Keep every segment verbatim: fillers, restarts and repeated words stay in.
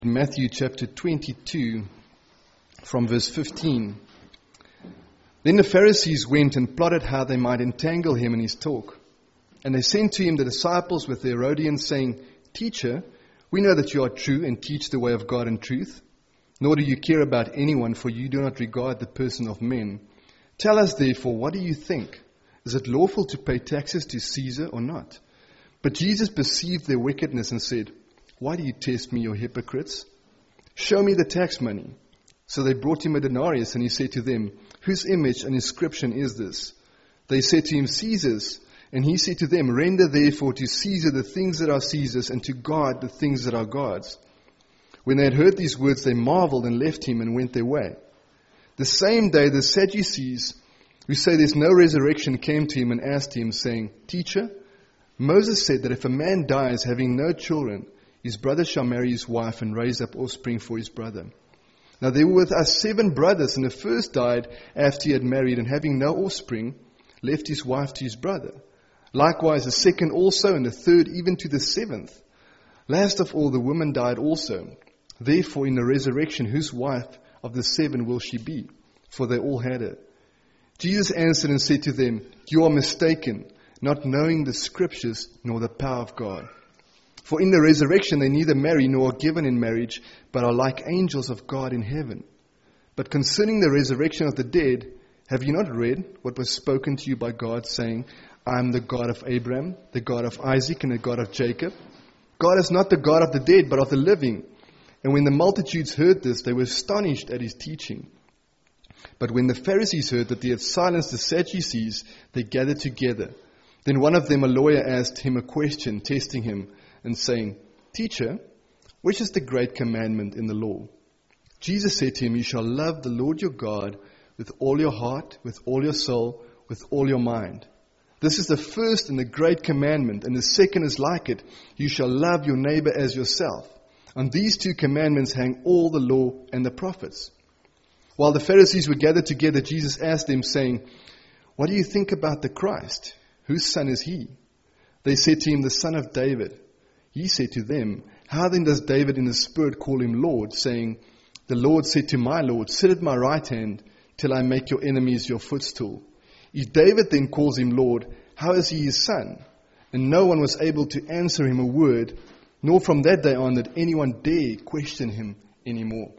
Matthew chapter twenty-two, from verse fifteen. Then the Pharisees went and plotted how they might entangle him in his talk. And they sent to him the disciples with the Herodians, saying, "Teacher, we know that you are true and teach the way of God in truth. Nor do you care about anyone, for you do not regard the person of men. Tell us therefore, what do you think? Is it lawful to pay taxes to Caesar or not?" But Jesus perceived their wickedness and said, "Why do you test me, you hypocrites? Show me the tax money." So they brought him a denarius, and he said to them, "Whose image and inscription is this?" They said to him, "Caesar's." And he said to them, "Render therefore to Caesar the things that are Caesar's, and to God the things that are God's." When they had heard these words, they marveled and left him and went their way. The same day the Sadducees, who say there's no resurrection, came to him and asked him, saying, "Teacher, Moses said that if a man dies having no children, his brother shall marry his wife and raise up offspring for his brother. Now there were with us seven brothers, and the first died after he had married, and having no offspring, left his wife to his brother. Likewise the second also, and the third even to the seventh. Last of all the woman died also. Therefore in the resurrection whose wife of the seven will she be? For they all had her." Jesus answered and said to them, "You are mistaken, not knowing the Scriptures nor the power of God. For in the resurrection they neither marry nor are given in marriage, but are like angels of God in heaven. But concerning the resurrection of the dead, have you not read what was spoken to you by God, saying, 'I am the God of Abraham, the God of Isaac, and the God of Jacob'? God is not the God of the dead, but of the living." And when the multitudes heard this, they were astonished at his teaching. But when the Pharisees heard that they had silenced the Sadducees, they gathered together. Then one of them, a lawyer, asked him a question, testing him, and saying, "Teacher, which is the great commandment in the law?" Jesus said to him, "You shall love the Lord your God with all your heart, with all your soul, with all your mind. This is the first and the great commandment, and the second is like it. You shall love your neighbor as yourself. On these two commandments hang all the law and the prophets." While the Pharisees were gathered together, Jesus asked them, saying, "What do you think about the Christ? Whose son is he?" They said to him, "The son of David." He said to them, "How then does David in the Spirit call him Lord, saying, 'The Lord said to my Lord, sit at my right hand till I make your enemies your footstool'? If David then calls him Lord, how is he his son?" And no one was able to answer him a word, nor from that day on did anyone dare question him anymore.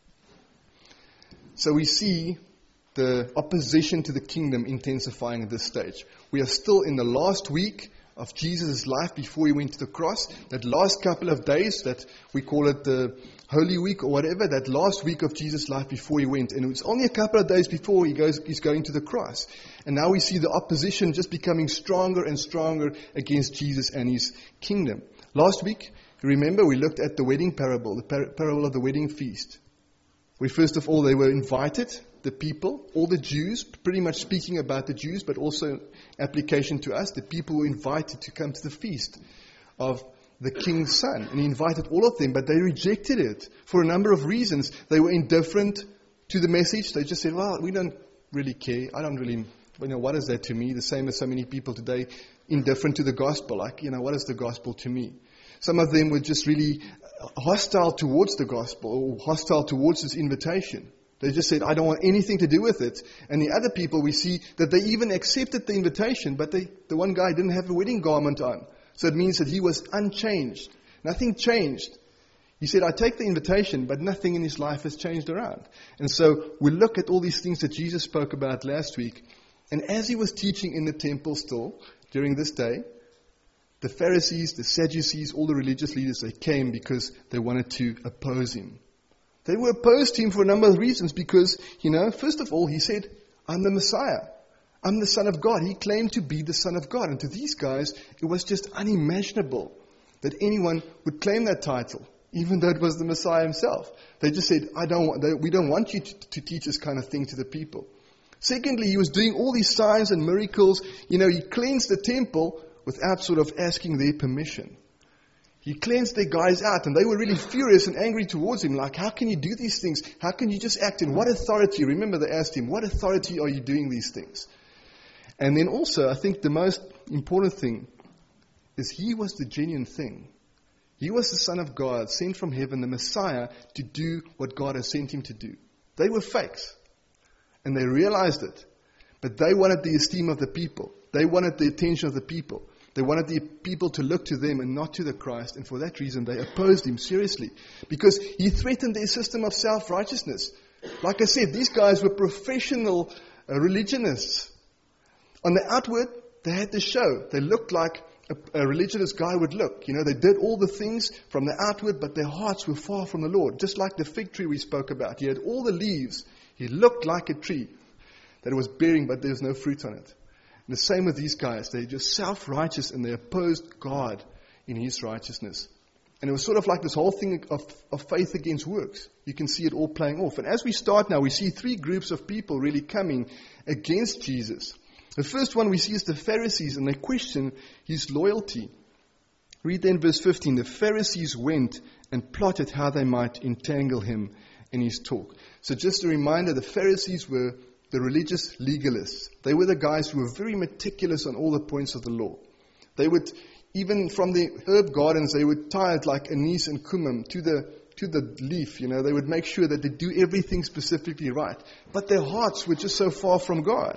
So we see the opposition to the kingdom intensifying at this stage. We are still in the last week of Jesus' life before he went to the cross. That last couple of days, that we call it the Holy Week or whatever, that last week of Jesus' life before he went. And it was only a couple of days before he goes, he's going to the cross. And now we see the opposition just becoming stronger and stronger against Jesus and his kingdom. Last week, remember, we looked at the wedding parable, the par- parable of the wedding feast. Where first of all they were invited, the people, all the Jews, pretty much speaking about the Jews, but also application to us. The people were invited to come to the feast of the king's son. And he invited all of them, but they rejected it for a number of reasons. They were indifferent to the message. They just said, "Well, we don't really care. I don't really, you know, what is that to me?" The same as so many people today, indifferent to the gospel. Like, you know, what is the gospel to me? Some of them were just really hostile towards the gospel, or hostile towards this invitation. They just said, "I don't want anything to do with it." And the other people, we see that they even accepted the invitation, but they, the one guy didn't have a wedding garment on. So it means that he was unchanged. Nothing changed. He said, "I take the invitation," but nothing in his life has changed around. And so we look at all these things that Jesus spoke about last week. And as he was teaching in the temple still, during this day, the Pharisees, the Sadducees, all the religious leaders, they came because they wanted to oppose him. They were opposed to him for a number of reasons because, you know, first of all, he said, "I'm the Messiah. I'm the Son of God." He claimed to be the Son of God. And to these guys, it was just unimaginable that anyone would claim that title, even though it was the Messiah himself. They just said, I don't want, they, we don't want you to, to teach this kind of thing to the people. Secondly, he was doing all these signs and miracles. You know, he cleansed the temple without sort of asking their permission. He cleansed their guys out, and they were really furious and angry towards him. Like, how can you do these things? How can you just act in what authority? Remember, they asked him, what authority are you doing these things? And then also, I think the most important thing is he was the genuine thing. He was the Son of God, sent from heaven, the Messiah, to do what God has sent him to do. They were fakes. And they realized it. But they wanted the esteem of the people. They wanted the attention of the people. They wanted the people to look to them and not to the Christ. And for that reason, they opposed him seriously. Because he threatened their system of self-righteousness. Like I said, these guys were professional uh, religionists. On the outward, they had the show. They looked like a, a religious guy would look. You know, they did all the things from the outward, but their hearts were far from the Lord. Just like the fig tree we spoke about. He had all the leaves. He looked like a tree that it was bearing, but there was no fruit on it. And the same with these guys. They're just self-righteous and they opposed God in his righteousness. And it was sort of like this whole thing of, of faith against works. You can see it all playing off. And as we start now, we see three groups of people really coming against Jesus. The first one we see is the Pharisees, and they question his loyalty. Read then verse fifteen. The Pharisees went and plotted how they might entangle him in his talk. So just a reminder, the Pharisees were the religious legalists. They were the guys who were very meticulous on all the points of the law. They would, even from the herb gardens, they would tie it like anise and cumin to the to the leaf. You know, they would make sure that they do everything specifically right. But their hearts were just so far from God.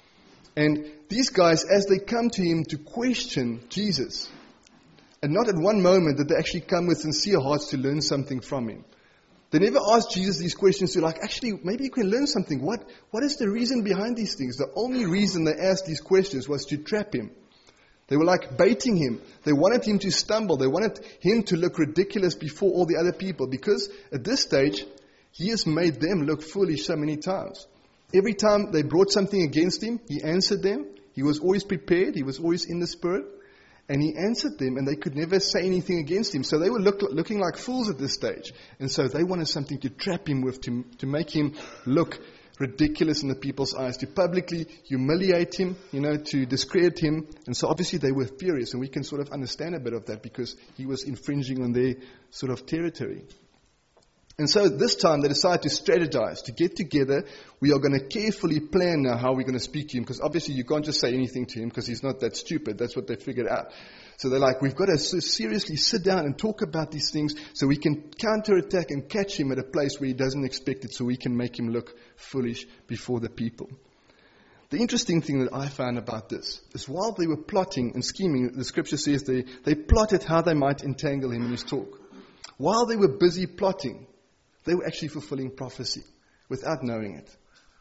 And these guys, as they come to him to question Jesus, and not at one moment did they actually come with sincere hearts to learn something from him. They never asked Jesus these questions to like, actually, maybe you can learn something. What, what is the reason behind these things? The only reason they asked these questions was to trap him. They were like baiting him. They wanted him to stumble. They wanted him to look ridiculous before all the other people. Because at this stage, he has made them look foolish so many times. Every time they brought something against him, he answered them. He was always prepared. He was always in the Spirit. And he answered them, and they could never say anything against him. So they were look, looking like fools at this stage. And so they wanted something to trap him with, to, to make him look ridiculous in the people's eyes, to publicly humiliate him, you know, to discredit him. And so obviously they were furious, and we can sort of understand a bit of that because he was infringing on their sort of territory. And so this time they decide to strategize, to get together. We are going to carefully plan now how we're going to speak to him, because obviously you can't just say anything to him because he's not that stupid. That's what they figured out. So they're like, we've got to seriously sit down and talk about these things so we can counterattack and catch him at a place where he doesn't expect it, so we can make him look foolish before the people. The interesting thing that I found about this is while they were plotting and scheming, the scripture says they, they plotted how they might entangle him in his talk. While they were busy plotting, they were actually fulfilling prophecy without knowing it.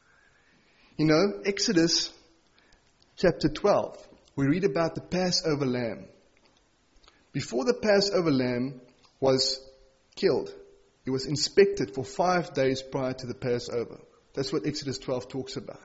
You know, Exodus chapter twelve, we read about the Passover lamb. Before the Passover lamb was killed, it was inspected for five days prior to the Passover. That's what Exodus twelve talks about.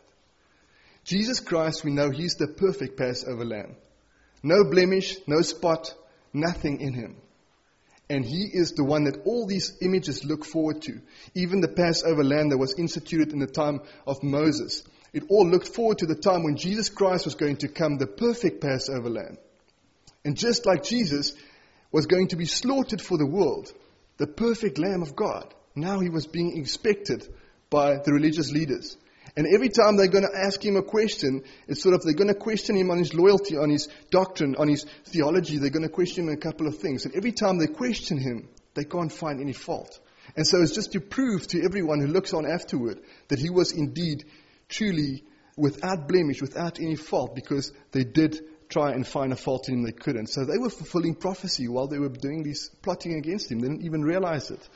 Jesus Christ, we know he's the perfect Passover lamb. No blemish, no spot, nothing in him. And he is the one that all these images look forward to. Even the Passover lamb that was instituted in the time of Moses. It all looked forward to the time when Jesus Christ was going to come, the perfect Passover lamb. And just like Jesus was going to be slaughtered for the world, the perfect Lamb of God, now he was being inspected by the religious leaders. And every time they're going to ask him a question, it's sort of, they're going to question him on his loyalty, on his doctrine, on his theology. They're going to question him on a couple of things. And every time they question him, they can't find any fault. And so it's just to prove to everyone who looks on afterward that he was indeed truly without blemish, without any fault, because they did try and find a fault in him, they couldn't. So they were fulfilling prophecy while they were doing this, plotting against him. They didn't even realize it.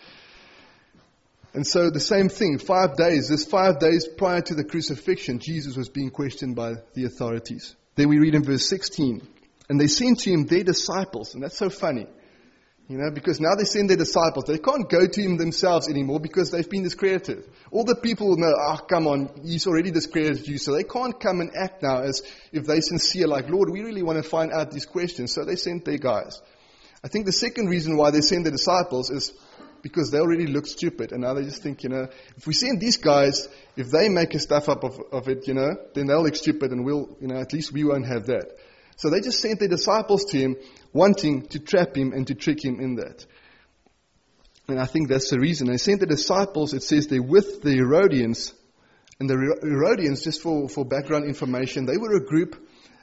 And so the same thing, five days, this five days prior to the crucifixion, Jesus was being questioned by the authorities. Then we read in verse sixteen, and they sent to him their disciples. And that's so funny, you know, because now they send their disciples. They can't go to him themselves anymore because they've been discredited. All the people will know, ah, oh, come on, he's already discredited you. So they can't come and act now as if they're sincere, like, Lord, we really want to find out these questions. So they sent their guys. I think the second reason why they send their disciples is because they already look stupid. And now they just think, you know, if we send these guys, if they make a stuff up of, of it, you know, then they'll look stupid and we'll, you know, at least we won't have that. So they just sent their disciples to him, wanting to trap him and to trick him in that. And I think that's the reason. They sent the disciples, it says they're with the Herodians. And the Herodians, just for, for background information, they were a group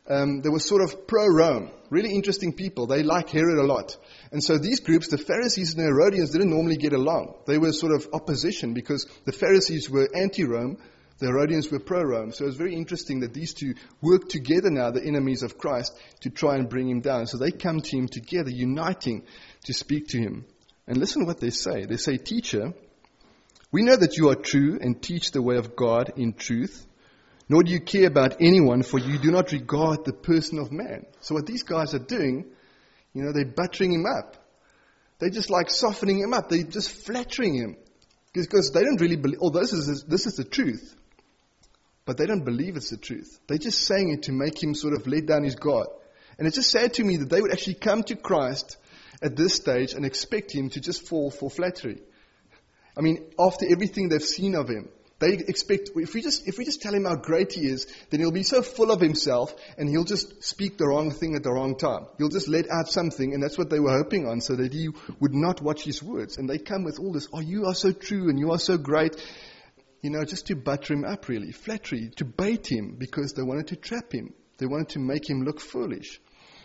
um, they were sort of pro-Rome. Really interesting people. They like Herod a lot. And so these groups, the Pharisees and the Herodians, didn't normally get along. They were sort of opposition because the Pharisees were anti-Rome, the Herodians were pro-Rome. So it's very interesting that these two work together now, the enemies of Christ, to try and bring him down. So they come to him together, uniting to speak to him. And listen what they say. They say, "Teacher, we know that you are true and teach the way of God in truth, nor do you care about anyone, for you do not regard the person of man." So what these guys are doing, you know, they're buttering him up. They're just like softening him up. They're just flattering him. Because they don't really believe, oh, this is, this is the truth. But they don't believe it's the truth. They're just saying it to make him sort of let down his guard. And it's just sad to me that they would actually come to Christ at this stage and expect him to just fall for flattery. I mean, after everything they've seen of him, they expect, if we just if we just tell him how great he is, then he'll be so full of himself and he'll just speak the wrong thing at the wrong time. He'll just let out something, and that's what they were hoping on, so that he would not watch his words. And they come with all this, "Oh, you are so true and you are so great," you know, just to butter him up, really. Flattery, to bait him, because they wanted to trap him. They wanted to make him look foolish.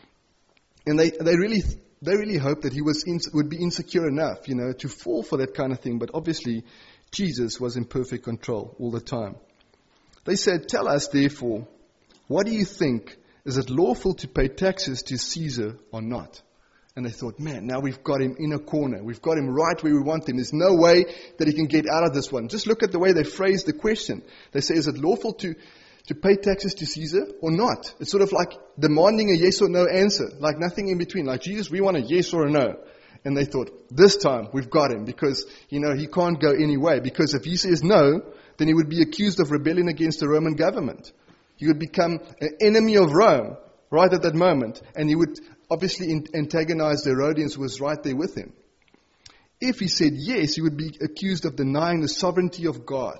And they they really they really hoped that he was in, would be insecure enough, you know, to fall for that kind of thing. But obviously, Jesus was in perfect control all the time. They said, "Tell us, therefore, what do you think? Is it lawful to pay taxes to Caesar or not?" And they thought, man, now we've got him in a corner. We've got him right where we want him. There's no way that he can get out of this one. Just look at the way they phrased the question. They say, is it lawful to, to pay taxes to Caesar or not? It's sort of like demanding a yes or no answer, like nothing in between. Like, Jesus, we want a yes or a no. And they thought, this time we've got him, because, you know, he can't go any way. Because if he says no, then he would be accused of rebelling against the Roman government. He would become an enemy of Rome right at that moment. And he would obviously antagonize the Herodians, who was right there with him. If he said yes, he would be accused of denying the sovereignty of God.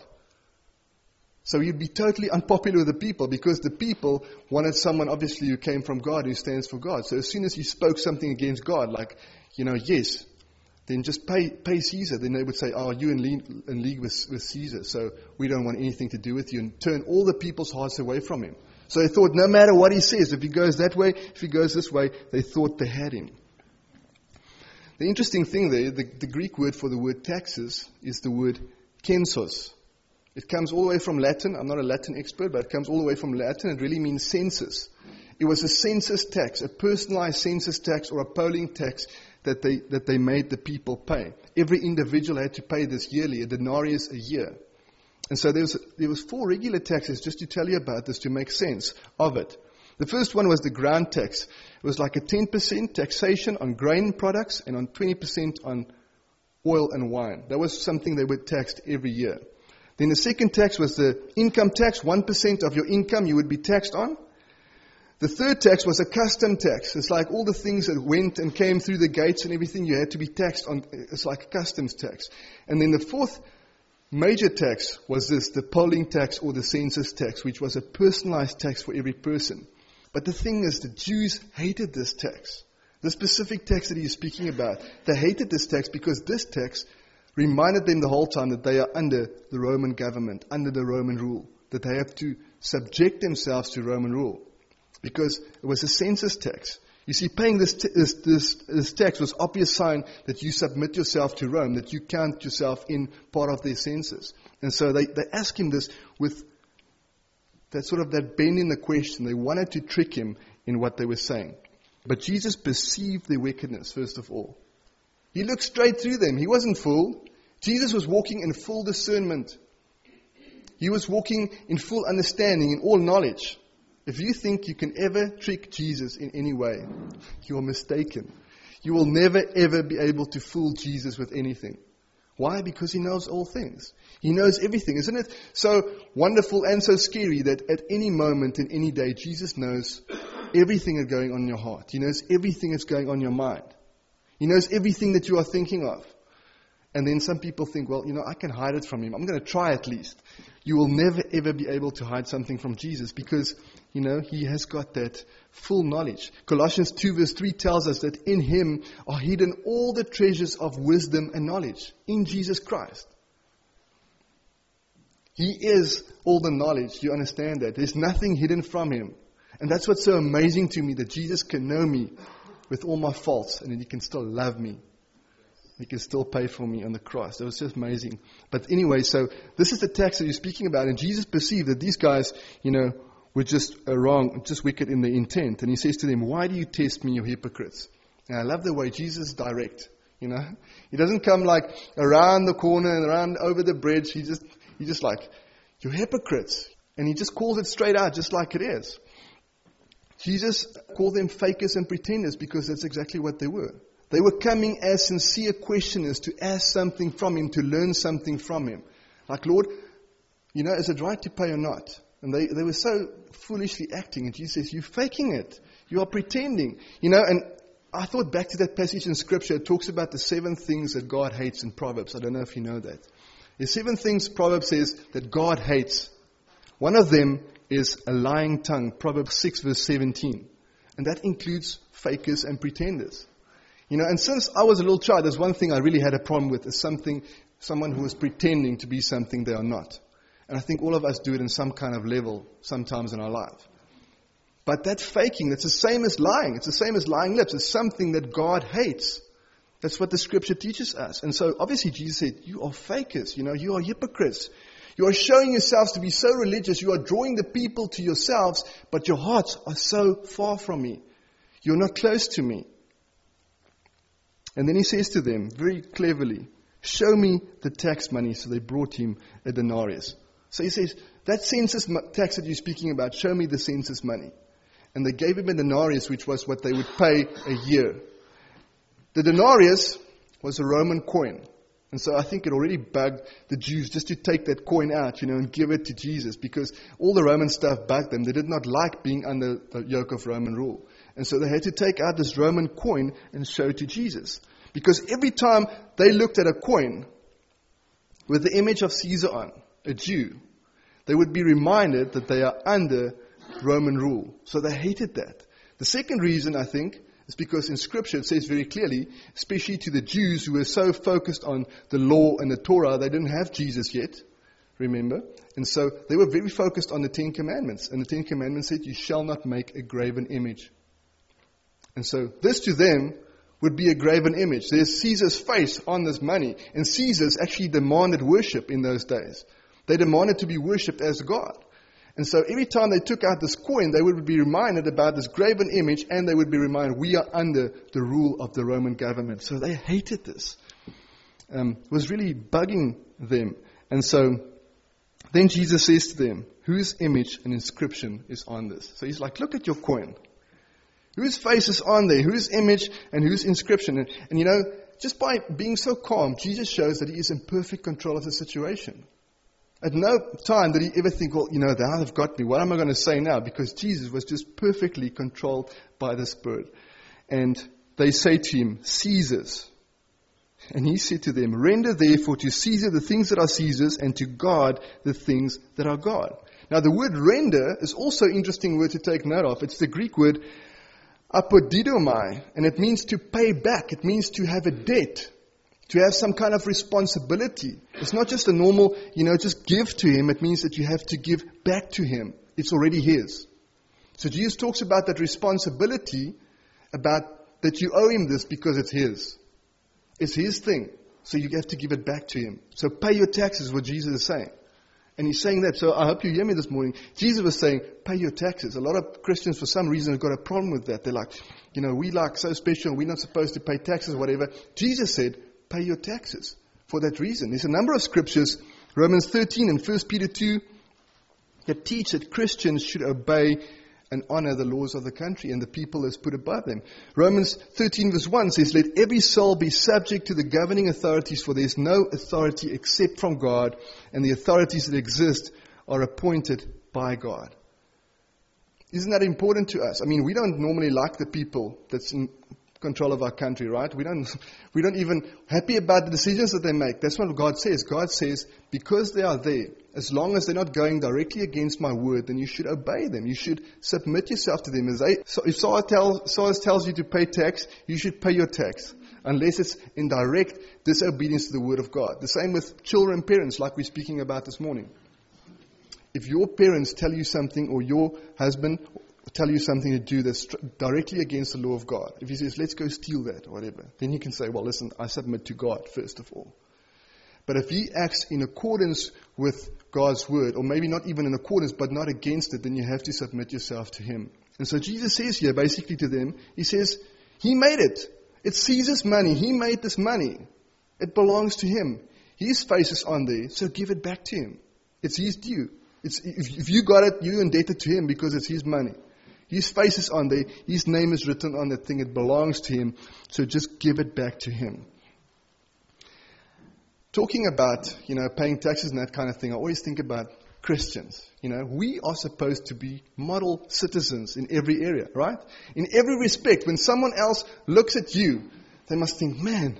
So he'd be totally unpopular with the people, because the people wanted someone, obviously, who came from God, who stands for God. So as soon as he spoke something against God, like, you know, yes, then just pay pay Caesar. Then they would say, oh, you're in league, in league with, with Caesar, so we don't want anything to do with you, and turn all the people's hearts away from him. So they thought, no matter what he says, if he goes that way, if he goes this way, they thought they had him. The interesting thing there, the, the Greek word for the word taxes is the word censos. It comes all the way from Latin. I'm not a Latin expert, but it comes all the way from Latin. It really means census. It was a census tax, a personalized census tax or a polling tax that they that they made the people pay. Every individual had to pay this yearly, a denarius a year. And so there was, there was four regular taxes, just to tell you about this, to make sense of it. The first one was the ground tax. It was like a ten percent taxation on grain products and on twenty percent on oil and wine. That was something they were taxed every year. Then the second tax was the income tax. one percent of your income you would be taxed on. The third tax was a custom tax. It's like all the things that went and came through the gates and everything, you had to be taxed on. It's like a customs tax. And then the fourth major tax was this, the polling tax or the census tax, which was a personalized tax for every person. But the thing is, the Jews hated this tax. The specific tax that he is speaking about, they hated this tax because this tax reminded them the whole time that they are under the Roman government, under the Roman rule, that they have to subject themselves to Roman rule, because it was a census tax. You see, paying this, t- this, this, this tax was obvious sign that you submit yourself to Rome, that you count yourself in part of their census. And so they, they asked him this with that sort of that bend in the question. They wanted to trick him in what they were saying. But Jesus perceived their wickedness, first of all. He looked straight through them. He wasn't fooled. Jesus was walking in full discernment. He was walking in full understanding, in all knowledge. If you think you can ever trick Jesus in any way, you are mistaken. You will never, ever be able to fool Jesus with anything. Why? Because he knows all things. He knows everything. Isn't it so wonderful and so scary that at any moment in any day, Jesus knows everything that's going on in your heart. He knows everything that's going on in your mind. He knows everything that you are thinking of. And then some people think, well, you know, I can hide it from him. I'm going to try at least. You will never, ever be able to hide something from Jesus because, you know, he has got that full knowledge. Colossians two verse three tells us that in him are hidden all the treasures of wisdom and knowledge. In Jesus Christ. He is all the knowledge. You understand that? There's nothing hidden from him. And that's what's so amazing to me, that Jesus can know me with all my faults, and then He can still love me. He can still pay for me on the cross. That was just amazing. But anyway, so this is the tax that you're speaking about. And Jesus perceived that these guys, you know, were just uh, wrong, just wicked in their intent. And He says to them, why do you test me, you hypocrites? And I love the way Jesus is direct. You know, He doesn't come like around the corner and around over the bridge. He just, He just like, you're hypocrites. And He just calls it straight out, just like it is. Jesus called them fakers and pretenders because that's exactly what they were. They were coming as sincere questioners to ask something from Him, to learn something from Him. Like, Lord, you know, is it right to pay or not? And they, they were so foolishly acting. And Jesus says, you're faking it. You are pretending. You know, and I thought back to that passage in Scripture. It talks about the seven things that God hates in Proverbs. I don't know if you know that. The seven things Proverbs says that God hates. One of them is a lying tongue. Proverbs six verse seventeen. And that includes fakers and pretenders. You know, and since I was a little child, there's one thing I really had a problem with, is something, someone who is pretending to be something they are not. And I think all of us do it in some kind of level sometimes in our life. But that faking, that's the same as lying. It's the same as lying lips. It's something that God hates. That's what the Scripture teaches us. And so obviously Jesus said, you are fakers, you know, you are hypocrites. You are showing yourselves to be so religious. You are drawing the people to yourselves, but your hearts are so far from me. You're not close to me. And then He says to them, very cleverly, show me the tax money. So they brought Him a denarius. So He says, that census tax that you're speaking about, show me the census money. And they gave Him a denarius, which was what they would pay a year. The denarius was a Roman coin. And so I think it already bugged the Jews just to take that coin out, you know, and give it to Jesus, because all the Roman stuff bugged them. They did not like being under the yoke of Roman rule. And so they had to take out this Roman coin and show it to Jesus. Because every time they looked at a coin with the image of Caesar on, a Jew, they would be reminded that they are under Roman rule. So they hated that. The second reason, I think, is because in Scripture it says very clearly, especially to the Jews who were so focused on the law and the Torah, they didn't have Jesus yet, remember? And so they were very focused on the Ten Commandments. And the Ten Commandments said, you shall not make a graven image. And so this to them would be a graven image. There's Caesar's face on this money. And Caesars actually demanded worship in those days. They demanded to be worshipped as God. And so every time they took out this coin, they would be reminded about this graven image, and they would be reminded, we are under the rule of the Roman government. So they hated this. Um, it was really bugging them. And so then Jesus says to them, whose image and inscription is on this? So He's like, look at your coin. Whose face is on there? Whose image and whose inscription? And, and you know, just by being so calm, Jesus shows that He is in perfect control of the situation. At no time did He ever think, well, you know, thou have got me. What am I going to say now? Because Jesus was just perfectly controlled by the Spirit. And they say to Him, Caesar's. And He said to them, render therefore to Caesar the things that are Caesar's, and to God the things that are God. Now the word render is also an interesting word to take note of. It's the Greek word apodidomai, and it means to pay back. It means to have a debt, to have some kind of responsibility. It's not just a normal, you know, just give to Him. It means that you have to give back to Him. It's already His. So Jesus talks about that responsibility, about that you owe Him this because it's His. It's His thing. So you have to give it back to Him. So pay your taxes, what Jesus is saying. And He's saying that. So I hope you hear me this morning. Jesus was saying, pay your taxes. A lot of Christians, for some reason, have got a problem with that. They're like, you know, we like so special. We're not supposed to pay taxes, whatever. Jesus said, pay your taxes for that reason. There's a number of scriptures, Romans thirteen and First Peter two, that teach that Christians should obey and honor the laws of the country and the people that's put above them. Romans thirteen verse one says, let every soul be subject to the governing authorities, for there is no authority except from God, and the authorities that exist are appointed by God. Isn't that important to us? I mean, we don't normally like the people that's in control of our country, right? We don't, we don't even happy about the decisions that they make. That's what God says. God says, because they are there, as long as they're not going directly against my word, then you should obey them. You should submit yourself to them. As they, so if someone tells, someone tells you to pay tax, you should pay your tax, unless it's in direct disobedience to the word of God. The same with children and parents, like we're speaking about this morning. If your parents tell you something, or your husband tell you something to do that's tr- directly against the law of God, if he says, let's go steal that or whatever, then you can say, well, listen, I submit to God first of all. But if he acts in accordance with God's word, or maybe not even in accordance, but not against it, then you have to submit yourself to him. And so Jesus says here, basically to them, he says, he made it. It's Caesar's money. He made this money. It belongs to him. His face is on there, so give it back to him. It's his due. It's, if, if you got it, you're indebted to him because it's his money. His face is on there. His name is written on that thing. It belongs to him. So just give it back to him. Talking about, you know, paying taxes and that kind of thing, I always think about Christians. You know, we are supposed to be model citizens in every area, right? In every respect. When someone else looks at you, they must think, man,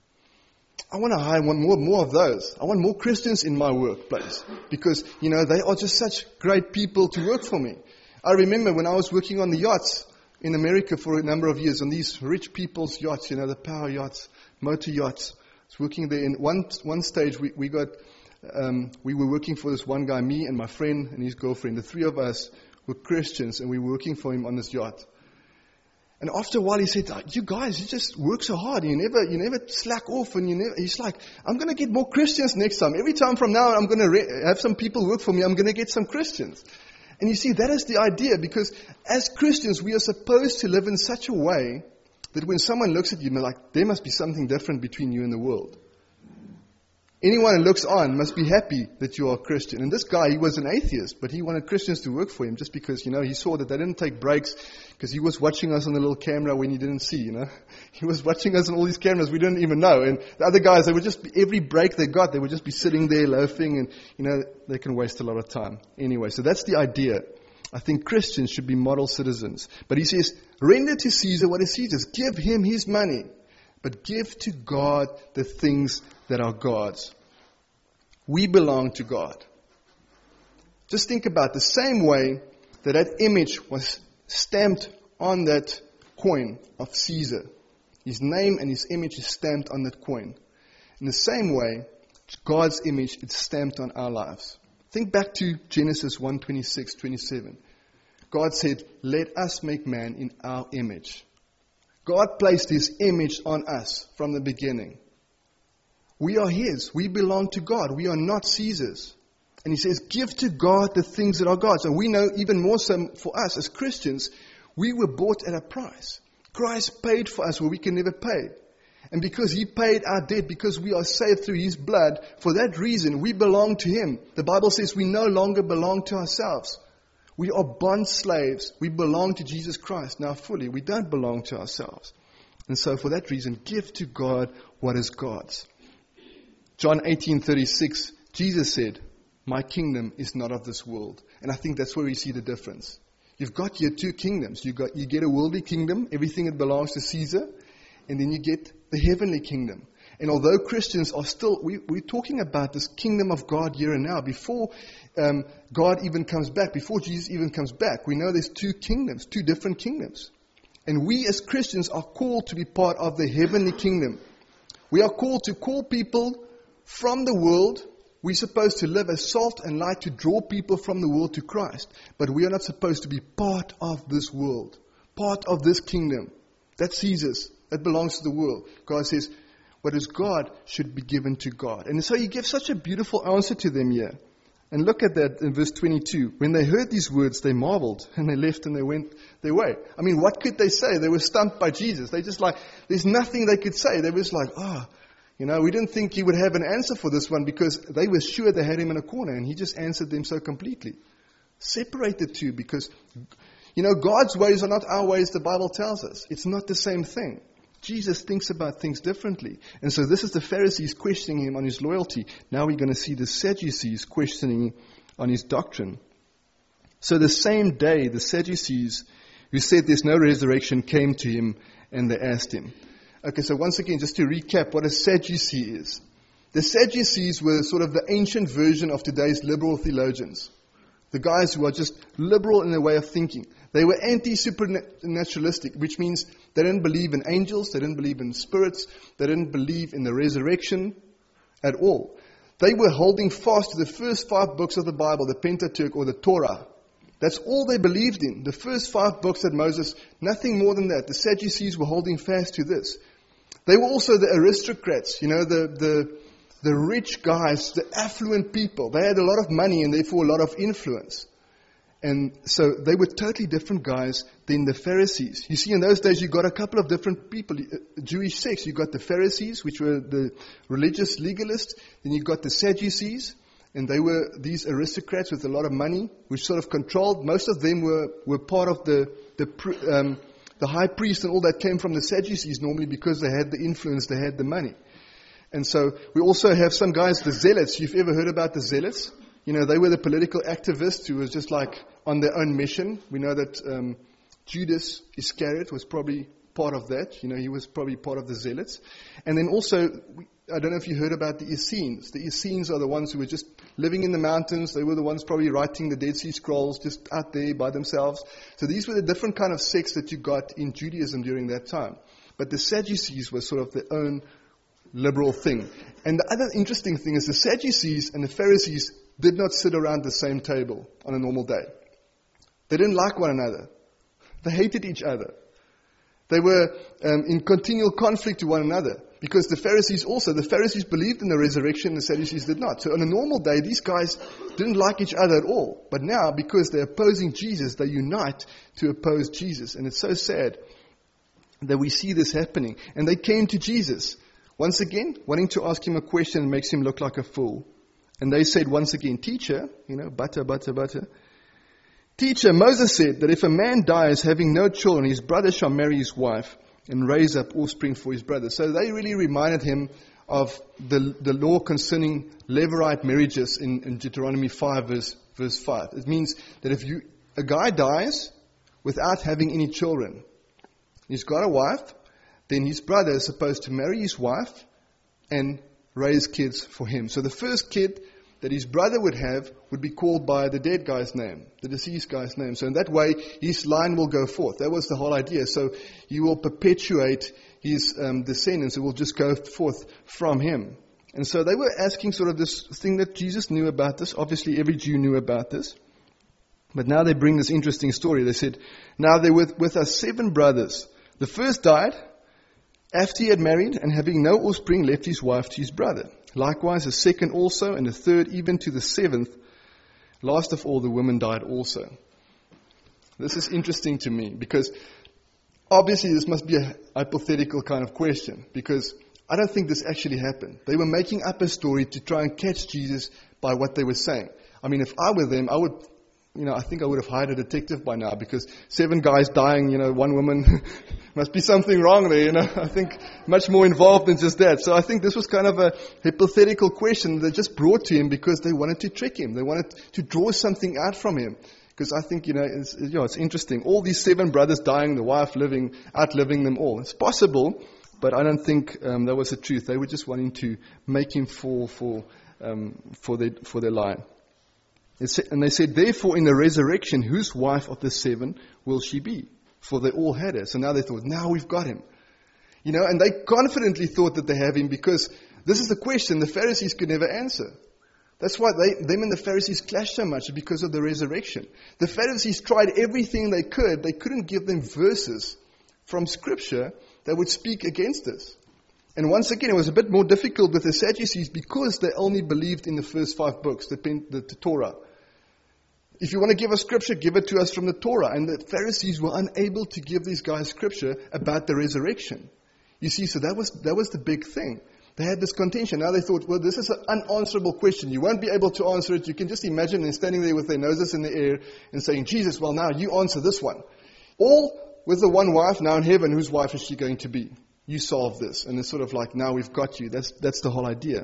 I want to hire one more, more of those. I want more Christians in my workplace because, you know, they are just such great people to work for me. I remember when I was working on the yachts in America for a number of years, on these rich people's yachts, you know, the power yachts, motor yachts. I was working there. In one one stage, we, we got, um, we were working for this one guy, me and my friend and his girlfriend. The three of us were Christians and we were working for him on this yacht. And after a while, he said, you guys, you just work so hard. You never, you never slack off. And you never, he's like, I'm going to get more Christians next time. Every time from now, I'm going to re- have some people work for me. I'm going to get some Christians. And you see, that is the idea, because as Christians, we are supposed to live in such a way that when someone looks at you, they're like, there must be something different between you and the world. Anyone who looks on must be happy that you are a Christian. And this guy, he was an atheist, but he wanted Christians to work for him just because, you know, he saw that they didn't take breaks because he was watching us on the little camera when he didn't see, you know. He was watching us on all these cameras we didn't even know. And the other guys, they would just, be, every break they got, they would just be sitting there loafing and, you know, they can waste a lot of time. Anyway, so that's the idea. I think Christians should be model citizens. But he says, render to Caesar what is Caesar's. Give him his money. But give to God the things that are God's. We belong to God. Just think about the same way that that image was stamped on that coin of Caesar. His name and his image is stamped on that coin. In the same way, God's image is stamped on our lives. Think back to Genesis one twenty-six, twenty-seven. God said, let us make man in our image. God placed his image on us from the beginning. We are his. We belong to God. We are not Caesar's. And he says, give to God the things that are God's. And we know even more so for us as Christians, we were bought at a price. Christ paid for us where we can never pay. And because he paid our debt, because we are saved through his blood, for that reason we belong to him. The Bible says we no longer belong to ourselves. We are bond slaves. We belong to Jesus Christ now fully. We don't belong to ourselves. And so for that reason, give to God what is God's. John eighteen thirty-six, Jesus said, my kingdom is not of this world. And I think that's where we see the difference. You've got here two kingdoms. You got you get a worldly kingdom, everything that belongs to Caesar, and then you get the heavenly kingdom. And although Christians are still, we, we're talking about this kingdom of God here and now. Before um, God even comes back, before Jesus even comes back, we know there's two kingdoms, two different kingdoms. And we as Christians are called to be part of the heavenly kingdom. We are called to call people from the world. We're supposed to live as salt and light to draw people from the world to Christ. But we are not supposed to be part of this world, part of this kingdom. That's Caesar's. That belongs to the world. God says, what is God should be given to God. And so he gives such a beautiful answer to them here. And look at that in verse twenty-two. When they heard these words, they marveled and they left and they went their way. I mean, what could they say? They were stumped by Jesus. They just like, there's nothing they could say. They was like, ah, oh, you know, we didn't think he would have an answer for this one because they were sure they had him in a corner and he just answered them so completely. Separate the two because, you know, God's ways are not our ways, the Bible tells us. It's not the same thing. Jesus thinks about things differently. And so this is the Pharisees questioning him on his loyalty. Now we're going to see the Sadducees questioning on his doctrine. So the same day, the Sadducees who said there's no resurrection came to him and they asked him. Okay, so once again, just to recap what a Sadducee is. The Sadducees were sort of the ancient version of today's liberal theologians. The guys who are just liberal in their way of thinking. They were anti-supernaturalistic, which means they didn't believe in angels, they didn't believe in spirits, they didn't believe in the resurrection at all. They were holding fast to the first five books of the Bible, the Pentateuch or the Torah. That's all they believed in. The first five books that Moses, nothing more than that. The Sadducees were holding fast to this. They were also the aristocrats, you know, the, the, the rich guys, the affluent people. They had a lot of money and therefore a lot of influence. And so they were totally different guys than the Pharisees. You see, in those days, you got a couple of different people, Jewish sects. You got the Pharisees, which were the religious legalists. Then you got the Sadducees, and they were these aristocrats with a lot of money, which sort of controlled. Most of them were, were part of the the um, the high priest and all that came from the Sadducees normally because they had the influence, they had the money. And so we also have some guys, the Zealots. You've ever heard about the Zealots? You know, they were the political activists who was just like on their own mission. We know that um, Judas Iscariot was probably part of that. You know, he was probably part of the Zealots. And then also, I don't know if you heard about the Essenes. The Essenes are the ones who were just living in the mountains. They were the ones probably writing the Dead Sea Scrolls just out there by themselves. So these were the different kind of sects that you got in Judaism during that time. But the Sadducees were sort of their own liberal thing. And the other interesting thing is the Sadducees and the Pharisees did not sit around the same table on a normal day. They didn't like one another. They hated each other. They were um, in continual conflict to one another because the Pharisees also, the Pharisees believed in the resurrection, the Sadducees did not. So on a normal day, these guys didn't like each other at all. But now, because they're opposing Jesus, they unite to oppose Jesus. And it's so sad that we see this happening. And they came to Jesus, once again, wanting to ask him a question that makes him look like a fool. And they said once again, Teacher, you know, butter, butter, butter. Teacher, Moses said that if a man dies having no children, his brother shall marry his wife and raise up offspring for his brother. So they really reminded him of the the law concerning Levirate marriages in, in Deuteronomy five, verse, verse five. It means that if you a guy dies without having any children, he's got a wife, then his brother is supposed to marry his wife and raise kids for him. So the first kid that his brother would have would be called by the dead guy's name, the deceased guy's name. So in that way, his line will go forth. That was the whole idea. So he will perpetuate his um, descendants. It will just go forth from him. And so they were asking sort of this thing that Jesus knew about this. Obviously, every Jew knew about this. But now they bring this interesting story. They said, now there were with us seven brothers. The first died after he had married and having no offspring left his wife to his brother. Likewise, the second also, and the third, even to the seventh. Last of all, the woman died also. This is interesting to me because obviously this must be a hypothetical kind of question because I don't think this actually happened. They were making up a story to try and catch Jesus by what they were saying. I mean, if I were them, I would, you know, I think I would have hired a detective by now because seven guys dying, you know, one woman, must be something wrong there, you know. I think much more involved than just that. So I think this was kind of a hypothetical question they just brought to him because they wanted to trick him. They wanted to draw something out from him. Because I think, you know, it's, you know, it's interesting. All these seven brothers dying, the wife living, outliving them all. It's possible, but I don't think um, that was the truth. They were just wanting to make him fall for um, for their for their lie. And they said, therefore, in the resurrection, whose wife of the seven will she be? For they all had her. So now they thought, now we've got him. You know, and they confidently thought that they have him because this is the question the Pharisees could never answer. That's why they, them and the Pharisees clashed so much because of the resurrection. The Pharisees tried everything they could. They couldn't give them verses from Scripture that would speak against this. And once again, it was a bit more difficult with the Sadducees because they only believed in the first five books, the, the, the Torah. If you want to give us Scripture, give it to us from the Torah. And the Pharisees were unable to give these guys Scripture about the resurrection. You see, so that was that was the big thing. They had this contention. Now they thought, well, this is an unanswerable question. You won't be able to answer it. You can just imagine them standing there with their noses in the air and saying, Jesus, well, now you answer this one. All with the one wife now in heaven. Whose wife is she going to be? You solve this. And it's sort of like, now we've got you. That's that's the whole idea.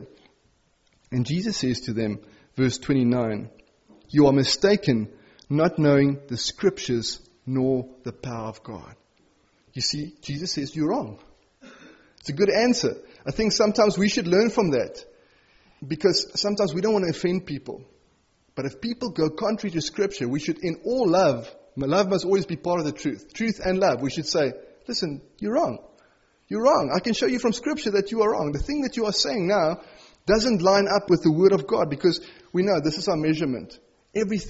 And Jesus says to them, verse twenty-nine, you are mistaken, not knowing the Scriptures nor the power of God. You see, Jesus says you're wrong. It's a good answer. I think sometimes we should learn from that. Because sometimes we don't want to offend people. But if people go contrary to Scripture, we should, in all love, love must always be part of the truth. Truth and love. We should say, listen, you're wrong. You're wrong. I can show you from Scripture that you are wrong. The thing that you are saying now doesn't line up with the Word of God because we know this is our measurement. Everything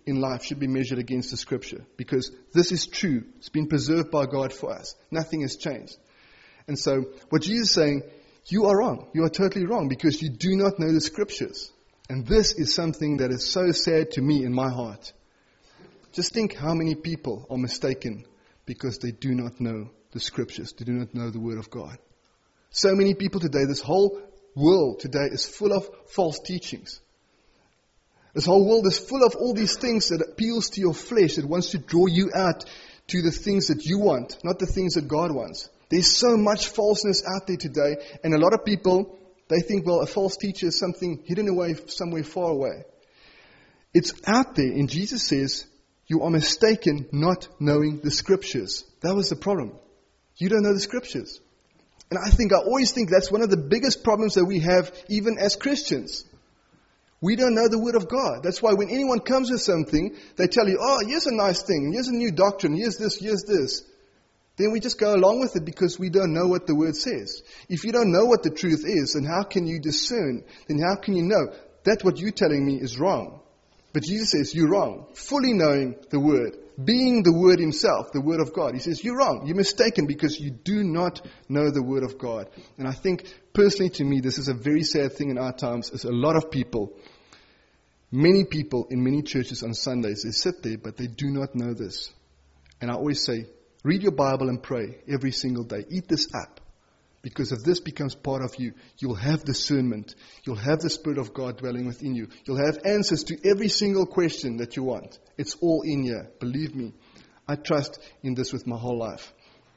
in life should be measured against the Scripture, because this is true. It's been preserved by God for us. Nothing has changed. And so what Jesus is saying, you are wrong. You are totally wrong because you do not know the Scriptures. And this is something that is so sad to me in my heart. Just think how many people are mistaken because they do not know the Scriptures. They do not know the Word of God. So many people today, this whole world today is full of false teachings. This whole world is full of all these things that appeals to your flesh, that wants to draw you out to the things that you want, not the things that God wants. There's so much falseness out there today, and a lot of people, they think, well, a false teacher is something hidden away somewhere far away. It's out there, and Jesus says, you are mistaken not knowing the Scriptures. That was the problem. You don't know the Scriptures. And I think, I always think that's one of the biggest problems that we have, even as Christians. We don't know the Word of God. That's why when anyone comes with something, they tell you, oh, here's a nice thing, here's a new doctrine, here's this, here's this. Then we just go along with it because we don't know what the Word says. If you don't know what the truth is, then how can you discern? Then how can you know that what you're telling me is wrong? But Jesus says, you're wrong. Fully knowing the Word, being the Word Himself, the Word of God. He says, you're wrong. You're mistaken because you do not know the Word of God. And I think, personally to me, this is a very sad thing in our times, is a lot of people, many people in many churches on Sundays, they sit there, but they do not know this. And I always say, read your Bible and pray every single day. Eat this up. Because if this becomes part of you, you'll have discernment. You'll have the Spirit of God dwelling within you. You'll have answers to every single question that you want. It's all in here. Believe me. I trust in this with my whole life.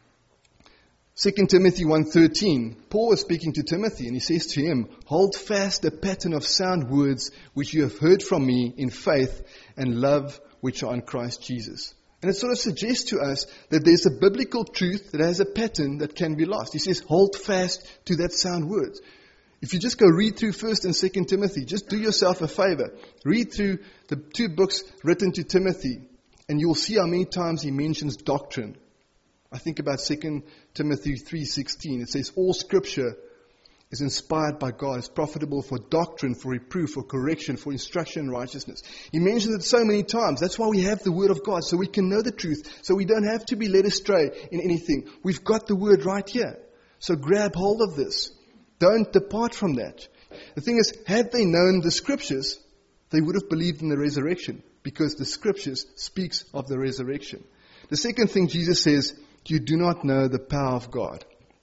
Second Timothy one thirteen. Paul is speaking to Timothy and he says to him, hold fast the pattern of sound words which you have heard from me in faith and love which are in Christ Jesus. And it sort of suggests to us that there's a biblical truth that has a pattern that can be lost. He says, hold fast to that sound words. If you just go read through First and Second Timothy, just do yourself a favor. Read through the two books written to Timothy, and you'll see how many times he mentions doctrine. I think about Second Timothy three sixteen. It says, all Scripture is inspired by God, is profitable for doctrine, for reproof, for correction, for instruction in righteousness. He mentions it so many times. That's why we have the Word of God, so we can know the truth, so we don't have to be led astray in anything. We've got the Word right here. So grab hold of this. Don't depart from that. The thing is, had they known the Scriptures, they would have believed in the resurrection, because the Scriptures speaks of the resurrection. The second thing Jesus says, you do not know the power of God.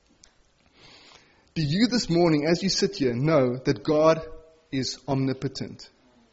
Do you this morning, as you sit here, know that God is omnipotent?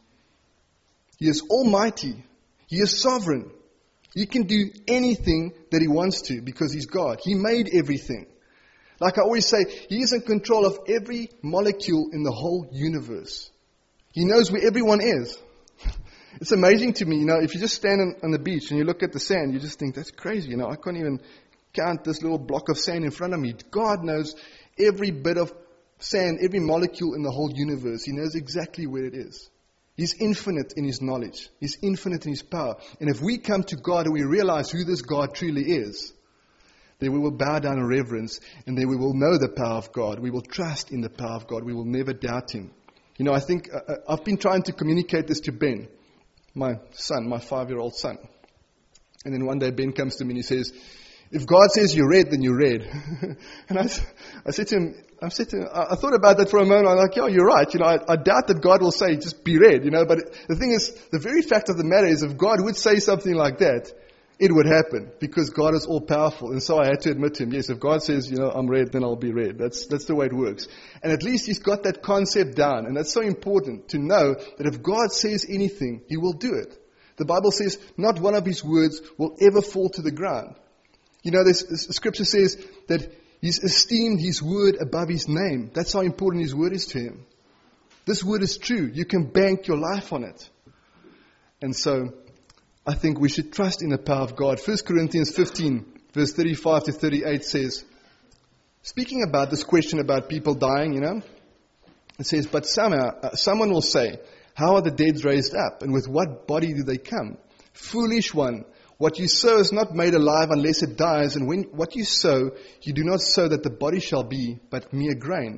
He is almighty. He is sovereign. He can do anything that He wants to because He's God. He made everything. Like I always say, He is in control of every molecule in the whole universe. He knows where everyone is. It's amazing to me, you know, if you just stand on, on the beach and you look at the sand, you just think, that's crazy, you know, I can't even count this little block of sand in front of me. God knows every bit of sand, every molecule in the whole universe. He knows exactly where it is. He's infinite in His knowledge. He's infinite in His power. And if we come to God and we realize who this God truly is, then we will bow down in reverence, and then we will know the power of God. We will trust in the power of God. We will never doubt Him. You know, I think uh, I've been trying to communicate this to Ben, my son, my five-year-old son. And then one day Ben comes to me and he says, if God says you're red, then you're red. And I, I said to him, I said to him, I thought about that for a moment. I'm like, yeah, you're right. You know, I, I doubt that God will say, just be red, you know. But the thing is, the very fact of the matter is, if God would say something like that, it would happen because God is all powerful. And so I had to admit to him, yes, if God says, you know, I'm red, then I'll be red. That's, that's the way it works. And at least he's got that concept down. And that's so important to know that if God says anything, He will do it. The Bible says not one of His words will ever fall to the ground. You know, this, this scripture says that He's esteemed His word above His name. That's how important His word is to Him. This word is true. You can bank your life on it. And so, I think we should trust in the power of God. First Corinthians fifteen, verse thirty-five to thirty-eight says, speaking about this question about people dying, you know, it says, but somehow, uh, someone will say, how are the dead raised up? And with what body do they come? Foolish one. What you sow is not made alive unless it dies, and when what you sow, you do not sow that the body shall be, but mere grain.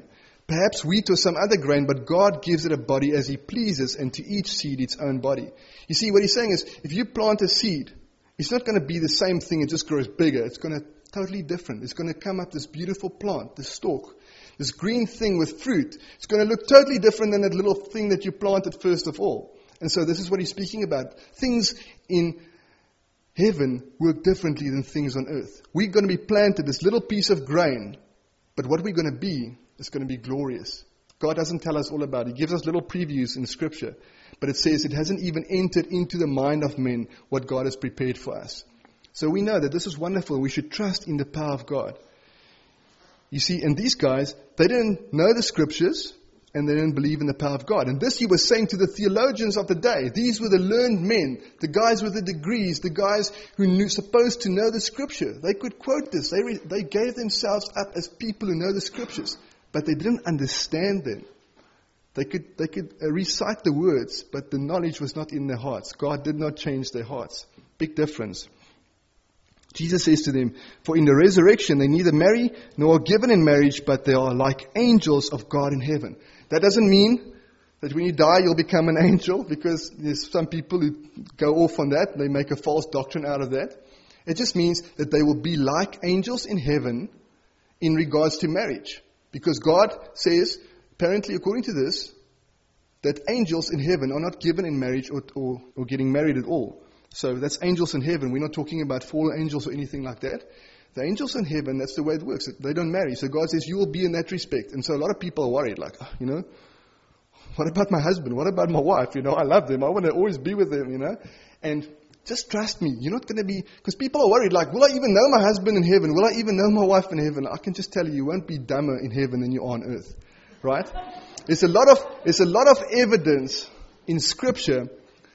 perhaps wheat or some other grain, but God gives it a body as He pleases, and to each seed its own body. You see, what He's saying is, if you plant a seed, it's not going to be the same thing, it just grows bigger. It's going to totally different. It's going to come up this beautiful plant, this stalk, this green thing with fruit. It's going to look totally different than that little thing that you planted first of all. And so this is what He's speaking about. Things in heaven work differently than things on earth. We're going to be planted, this little piece of grain, but what we're going to be is going to be glorious. God doesn't tell us all about it. He gives us little previews in Scripture, but it says it hasn't even entered into the mind of men what God has prepared for us. So we know that this is wonderful. We should trust in the power of God. You see, and these guys, they didn't know the Scriptures, and they didn't believe in the power of God. And this He was saying to the theologians of the day. These were the learned men, the guys with the degrees, the guys who knew supposed to know the Scripture. They could quote this. They re, they gave themselves up as people who know the Scriptures, but they didn't understand them. They could they could uh, recite the words, but the knowledge was not in their hearts. God did not change their hearts. Big difference. Jesus says to them, for in the resurrection they neither marry nor are given in marriage, but they are like angels of God in heaven. That doesn't mean that when you die you'll become an angel, because there's some people who go off on that. They make a false doctrine out of that. It just means that they will be like angels in heaven in regards to marriage. Because God says, apparently according to this, that angels in heaven are not given in marriage or, or, or getting married at all. So that's angels in heaven. We're not talking about fallen angels or anything like that. The angels in heaven, that's the way it works. They don't marry. So God says, you will be in that respect. And so a lot of people are worried, like, oh, you know, what about my husband? What about my wife? You know, I love them. I want to always be with them, you know. And just trust me. You're not going to be, because people are worried, like, will I even know my husband in heaven? Will I even know my wife in heaven? I can just tell you, you won't be dumber in heaven than you are on earth. Right? There's a lot of, there's a lot of evidence in Scripture.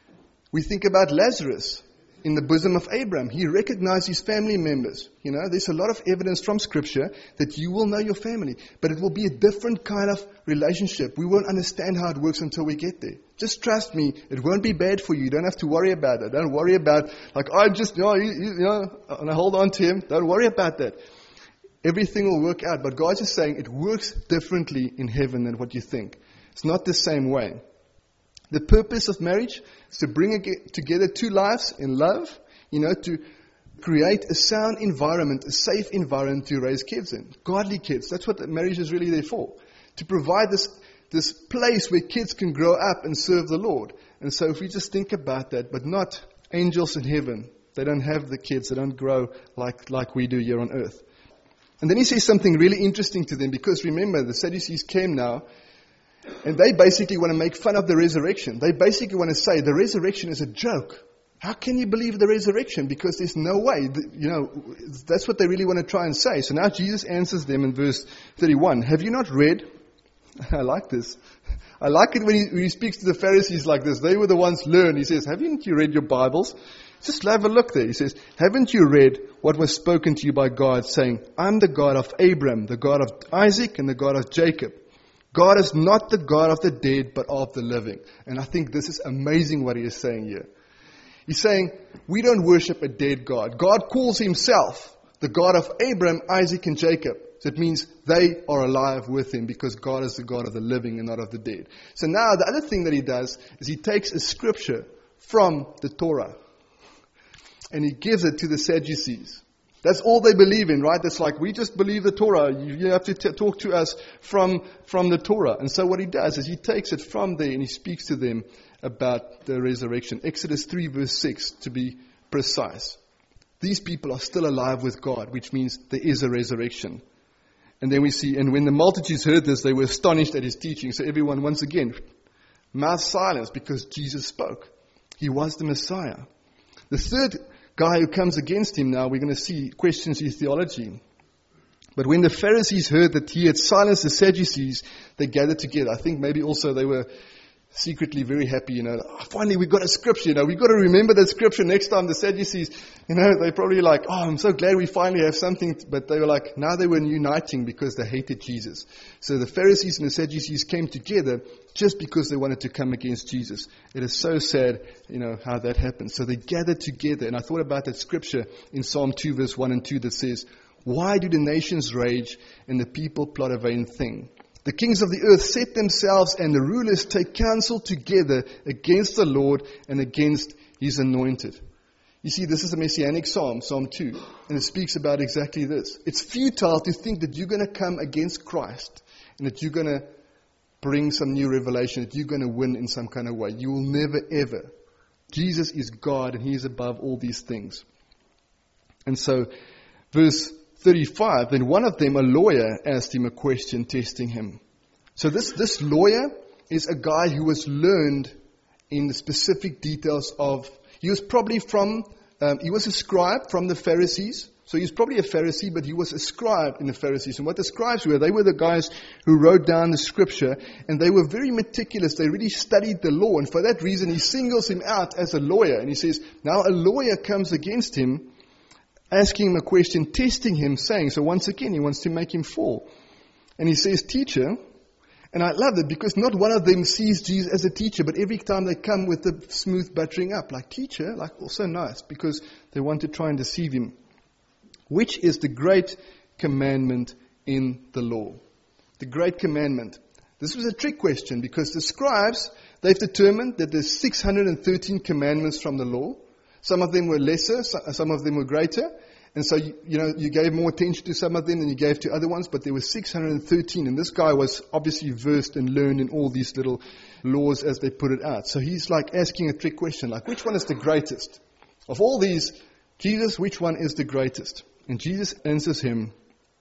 We think about Lazarus in the bosom of Abraham. He recognized his family members. You know, there's a lot of evidence from Scripture that you will know your family. But it will be a different kind of relationship. We won't understand how it works until we get there. Just trust me, it won't be bad for you. You don't have to worry about it. Don't worry about, like, I just, you know, you, you know, and I hold on to him. Don't worry about that. Everything will work out. But God's just saying it works differently in heaven than what you think. It's not the same way. The purpose of marriage is to bring together two lives in love, you know, to create a sound environment, a safe environment to raise kids in. Godly kids. That's what marriage is really there for. To provide this, this place where kids can grow up and serve the Lord. And so if we just think about that, but not angels in heaven. They don't have the kids. They don't grow like, like we do here on earth. And then he says something really interesting to them, because remember, the Sadducees came now, and they basically want to make fun of the resurrection. They basically want to say the resurrection is a joke. How can you believe the resurrection? Because there's no way. You know, that's what they really want to try and say. So now Jesus answers them in verse thirty-one. Have you not read? I like this. I like it when he, when he speaks to the Pharisees like this. They were the ones learned. He says, haven't you read your Bibles? Just have a look there. He says, haven't you read what was spoken to you by God, saying, I'm the God of Abraham, the God of Isaac, and the God of Jacob. God is not the God of the dead, but of the living. And I think this is amazing what he is saying here. He's saying, we don't worship a dead God. God calls himself the God of Abraham, Isaac, and Jacob. So it means they are alive with him, because God is the God of the living and not of the dead. So now the other thing that he does is he takes a scripture from the Torah and he gives it to the Sadducees. That's all they believe in, right? That's like, we just believe the Torah. You, you have to t- talk to us from, from the Torah. And so what he does is he takes it from there and he speaks to them about the resurrection. Exodus three verse six, to be precise. These people are still alive with God, which means there is a resurrection. And then we see, and when the multitudes heard this, they were astonished at his teaching. So everyone, once again, mouth silence, because Jesus spoke. He was the Messiah. The third guy who comes against him now, we're going to see, questions his theology. But when the Pharisees heard that he had silenced the Sadducees, they gathered together. I think maybe also they were secretly very happy, you know. Oh, finally, we got a scripture, you know. We've got to remember that scripture next time. The Sadducees, you know, they're probably like, oh, I'm so glad we finally have something. But they were like, now they were uniting because they hated Jesus. So the Pharisees and the Sadducees came together just because they wanted to come against Jesus. It is so sad, you know, how that happened. So they gathered together. And I thought about that scripture in Psalm two, verse one and two that says, why do the nations rage and the people plot a vain thing? The kings of the earth set themselves, and the rulers take counsel together against the Lord and against his anointed. You see, this is a messianic psalm, Psalm two, and it speaks about exactly this. It's futile to think that you're going to come against Christ and that you're going to bring some new revelation, that you're going to win in some kind of way. You will never, ever. Jesus is God, and he is above all these things. And so, verse thirty-five, then one of them, a lawyer, asked him a question, testing him. So this, this lawyer is a guy who was learned in the specific details of, he was probably from, um, he was a scribe from the Pharisees. So he was probably a Pharisee, but he was a scribe in the Pharisees. And what the scribes were, they were the guys who wrote down the scripture, and they were very meticulous. They really studied the law, and for that reason he singles him out as a lawyer. And he says, now a lawyer comes against him, asking him a question, testing him, saying, so once again he wants to make him fall. And he says, teacher, and I love it because not one of them sees Jesus as a teacher, but every time they come with the smooth buttering up, like teacher, like also nice, because they want to try and deceive him. Which is the great commandment in the law? The great commandment. This was a trick question because the scribes, they've determined that there's six hundred thirteen commandments from the law. Some of them were lesser, some of them were greater. And so, you, you know, you gave more attention to some of them than you gave to other ones, but there were six hundred thirteen. And this guy was obviously versed and learned in all these little laws as they put it out. So he's like asking a trick question, like, which one is the greatest? Of all these, Jesus, which one is the greatest? And Jesus answers him,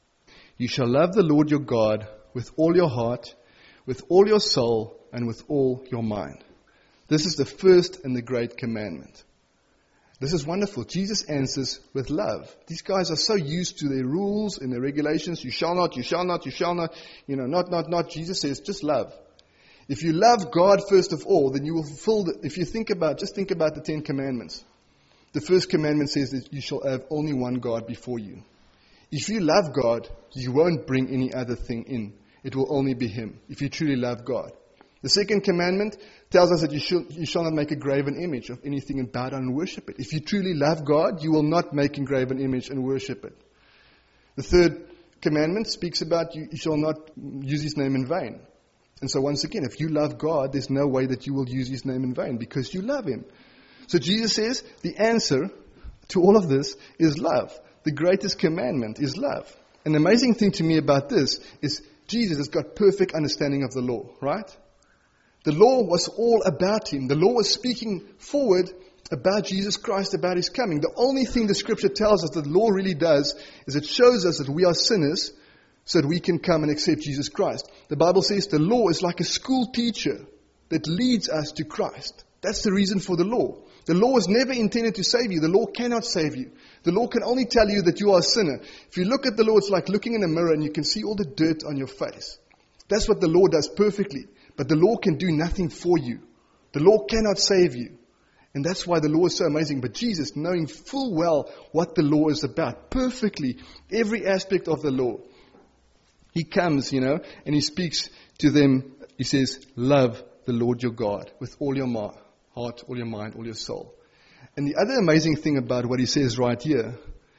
you shall love the Lord your God with all your heart, with all your soul, and with all your mind. This is the first and the great commandment. This is wonderful. Jesus answers with love. These guys are so used to their rules and their regulations. You shall not, you shall not, you shall not, you know, not, not, not. Jesus says, just love. If you love God first of all, then you will fulfill the, if you think about, just think about the Ten Commandments. The first commandment says that you shall have only one God before you. If you love God, you won't bring any other thing in. It will only be Him, if you truly love God. The second commandment tells us that you shall, you shall not make a graven image of anything and bow down and worship it. If you truly love God, you will not make a graven image and worship it. The third commandment speaks about you, you shall not use His name in vain. And so once again, if you love God, there's no way that you will use His name in vain because you love Him. So Jesus says the answer to all of this is love. The greatest commandment is love. And the amazing thing to me about this is Jesus has got perfect understanding of the law, right? The law was all about Him. The law was speaking forward about Jesus Christ, about His coming. The only thing the Scripture tells us that the law really does is it shows us that we are sinners so that we can come and accept Jesus Christ. The Bible says the law is like a school teacher that leads us to Christ. That's the reason for the law. The law was never intended to save you. The law cannot save you. The law can only tell you that you are a sinner. If you look at the law, it's like looking in a mirror and you can see all the dirt on your face. That's what the law does perfectly. But the law can do nothing for you. The law cannot save you. And that's why the law is so amazing. But Jesus, knowing full well what the law is about, perfectly, every aspect of the law, He comes, you know, and He speaks to them. He says, love the Lord your God with all your heart, all your mind, all your soul. And the other amazing thing about what He says right here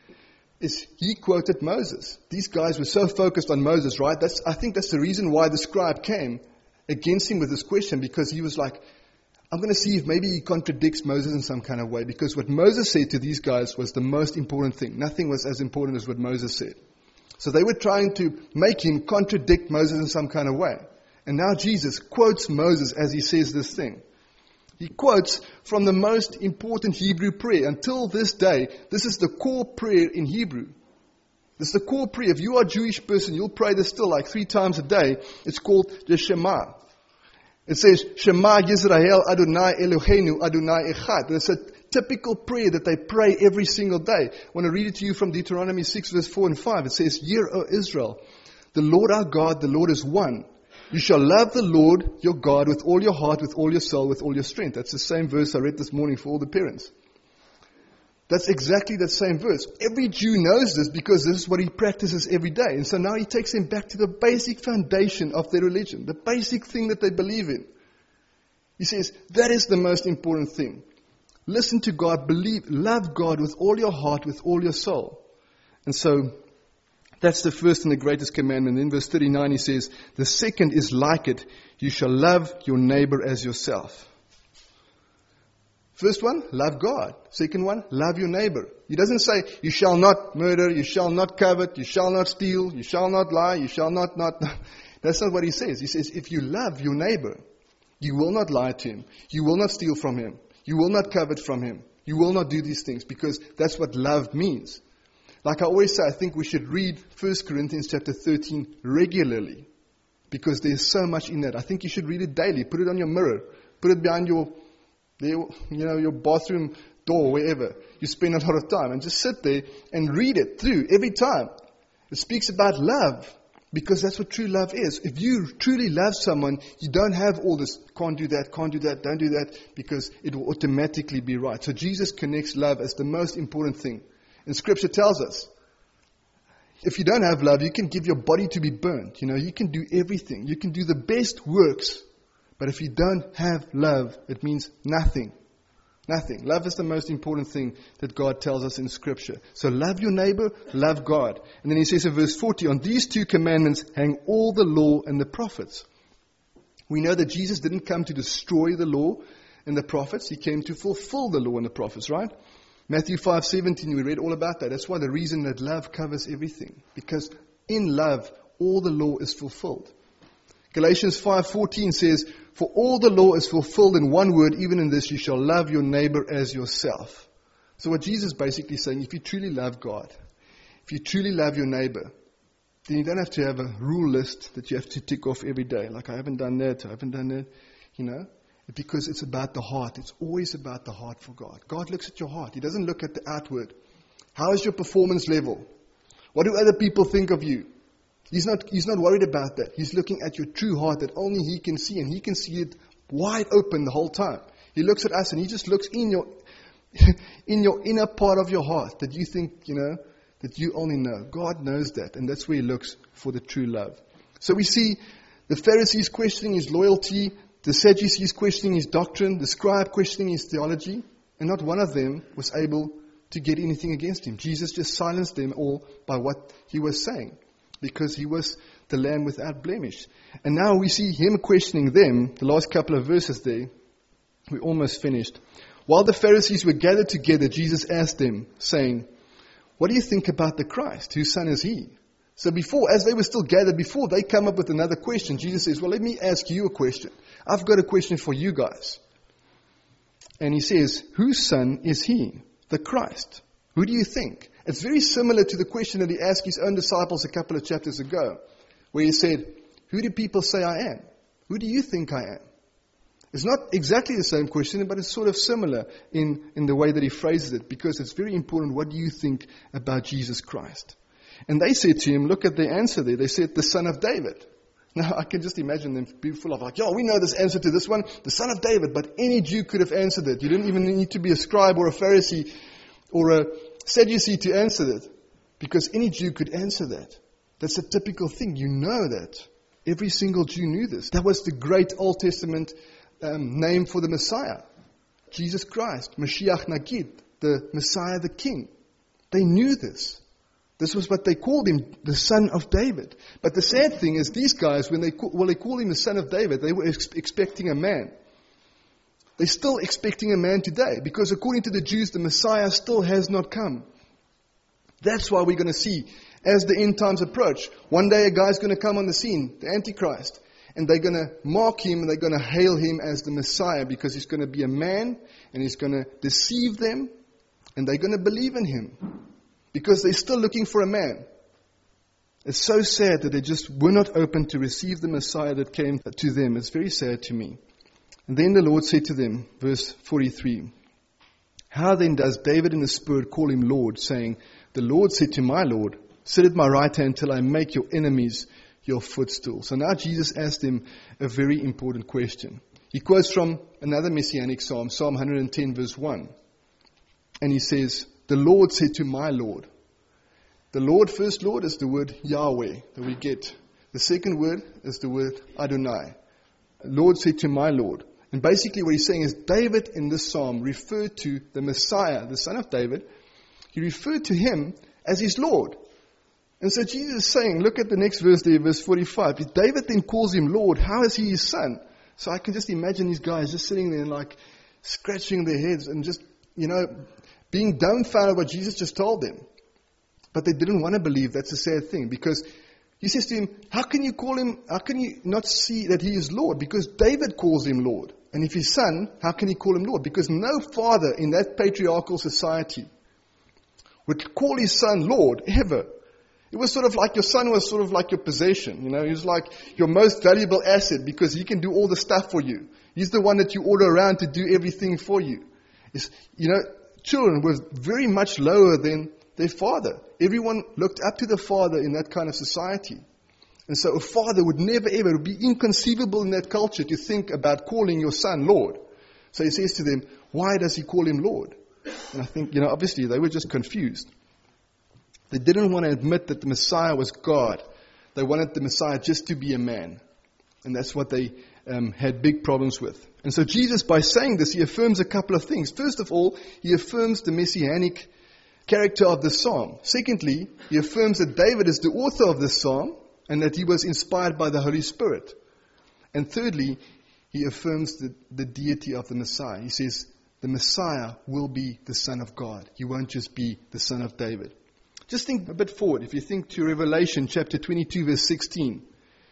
is He quoted Moses. These guys were so focused on Moses, right? That's, I think that's the reason why the scribe came against him with this question, because he was like, I'm going to see if maybe he contradicts Moses in some kind of way, because what Moses said to these guys was the most important thing. Nothing was as important as what Moses said. So they were trying to make him contradict Moses in some kind of way. And now Jesus quotes Moses as he says this thing. He quotes from the most important Hebrew prayer. Until this day, this is the core prayer in Hebrew. This is the core prayer. If you are a Jewish person, you'll pray this still like three times a day. It's called the Shema. It says, Shema Yisrael Adonai Eloheinu Adonai Echad. It's a typical prayer that they pray every single day. I want to read it to you from Deuteronomy six, verse four and five. It says, Hear, O Israel, the Lord our God, the Lord is one. You shall love the Lord your God with all your heart, with all your soul, with all your strength. That's the same verse I read this morning for all the parents. That's exactly that same verse. Every Jew knows this because this is what he practices every day. And so now he takes them back to the basic foundation of their religion, the basic thing that they believe in. He says, that is the most important thing. Listen to God, believe, love God with all your heart, with all your soul. And so That's the first and the greatest commandment. In verse thirty-nine he says, the second is like it. You shall love your neighbor as yourself. First one, love God. Second one, love your neighbor. He doesn't say, you shall not murder, you shall not covet, you shall not steal, you shall not lie, you shall not, not. That's not what he says. He says, if you love your neighbor, you will not lie to him. You will not steal from him. You will not covet from him. You will not do these things, because that's what love means. Like I always say, I think we should read First Corinthians chapter thirteen regularly, because there's so much in that. I think you should read it daily. Put it on your mirror. Put it behind your, you know, your bathroom door, wherever. You spend a lot of time. And just sit there and read it through every time. It speaks about love, because that's what true love is. If you truly love someone, you don't have all this, can't do that, can't do that, don't do that, because it will automatically be right. So Jesus connects love as the most important thing. And Scripture tells us, if you don't have love, you can give your body to be burnt. You know, you can do everything. You can do the best works. But if you don't have love, it means nothing. Nothing. Love is the most important thing that God tells us in Scripture. So love your neighbor, love God. And then he says in verse forty, on these two commandments hang all the law and the prophets. We know that Jesus didn't come to destroy the law and the prophets. He came to fulfill the law and the prophets, right? Matthew five seventeen, we read all about that. That's why the reason that love covers everything. Because in love, all the law is fulfilled. Galatians five fourteen says, for all the law is fulfilled in one word, even in this, you shall love your neighbor as yourself. So what Jesus is basically saying, if you truly love God, if you truly love your neighbor, then you don't have to have a rule list that you have to tick off every day. Like, I haven't done that, I haven't done that, you know. Because it's about the heart. It's always about the heart for God. God looks at your heart. He doesn't look at the outward. How is your performance level? What do other people think of you? He's not, he's not worried about that. He's looking at your true heart that only He can see, and He can see it wide open the whole time. He looks at us and He just looks in your in your inner part of your heart that you think, you know, that you only know. God knows that, and that's where He looks for the true love. So we see the Pharisees questioning His loyalty, the Sadducees questioning His doctrine, the scribe questioning His theology, and not one of them was able to get anything against Him. Jesus just silenced them all by what He was saying, because He was the Lamb without blemish. And now we see Him questioning them, the last couple of verses there. We're almost finished. While the Pharisees were gathered together, Jesus asked them, saying, what do you think about the Christ? Whose son is He? So before, as they were still gathered, before they come up with another question, Jesus says, well, let me ask you a question. I've got a question for you guys. And He says, whose son is He? The Christ. Who do you think? It's very similar to the question that He asked His own disciples a couple of chapters ago, where He said, who do people say I am? Who do you think I am? It's not exactly the same question, but it's sort of similar in, in the way that He phrases it, because it's very important. What do you think about Jesus Christ? And they said to Him, look at the answer there. They said, the Son of David. Now, I can just imagine them being full of like, yeah, we know this answer to this one, the Son of David. But any Jew could have answered it. You didn't even need to be a scribe or a Pharisee or a Sadducee to answer that, because any Jew could answer that. That's a typical thing. You know that. Every single Jew knew this. That was the great Old Testament um, name for the Messiah. Jesus Christ, Mashiach Nagid, the Messiah, the King. They knew this. This was what they called Him, the Son of David. But the sad thing is, these guys, when they call, well, they called Him the Son of David, they were ex- expecting a man. They're still expecting a man today, because according to the Jews, the Messiah still has not come. That's why we're going to see, as the end times approach, one day a guy's going to come on the scene, the Antichrist, and they're going to mark Him, and they're going to hail Him as the Messiah, because He's going to be a man, and He's going to deceive them, and they're going to believe in Him. Because they're still looking for a man. It's so sad that they just were not open to receive the Messiah that came to them. It's very sad to me. And then the Lord said to them, verse forty-three, how then does David in the Spirit call Him Lord, saying, the Lord said to my Lord, sit at my right hand till I make your enemies your footstool. So now Jesus asked him a very important question. He quotes from another Messianic Psalm, Psalm one hundred ten, verse one. And he says, the Lord said to my Lord. The Lord, first Lord, is the word Yahweh that we get. The second word is the word Adonai. Lord said to my Lord. And basically what he's saying is, David in this psalm referred to the Messiah, the son of David. He referred to Him as his Lord. And so Jesus is saying, look at the next verse there, verse forty-five. If David then calls him Lord, how is he his son? So I can just imagine these guys just sitting there and like scratching their heads and just, you know, being dumbfounded what Jesus just told them. But they didn't want to believe. That's a sad thing, because he says to him, how can you call him, how can you not see that he is Lord? Because David calls him Lord. And if his son, how can he call him Lord? Because no father in that patriarchal society would call his son Lord ever. It was sort of like your son was sort of like your possession. You know, he was like your most valuable asset because he can do all the stuff for you. He's the one that you order around to do everything for you. It's, you know, children were very much lower than their father. Everyone looked up to the father in that kind of society. And so a father would never ever, it would be inconceivable in that culture to think about calling your son Lord. So he says to them, why does he call him Lord? And I think, you know, obviously they were just confused. They didn't want to admit that the Messiah was God. They wanted the Messiah just to be a man. And that's what they um, had big problems with. And so Jesus, by saying this, he affirms a couple of things. First of all, he affirms the messianic character of the psalm. Secondly, he affirms that David is the author of this psalm and that he was inspired by the Holy Spirit. And thirdly, he affirms the, the deity of the Messiah. He says, the Messiah will be the Son of God. He won't just be the Son of David. Just think a bit forward. If you think to Revelation chapter twenty-two, verse sixteen,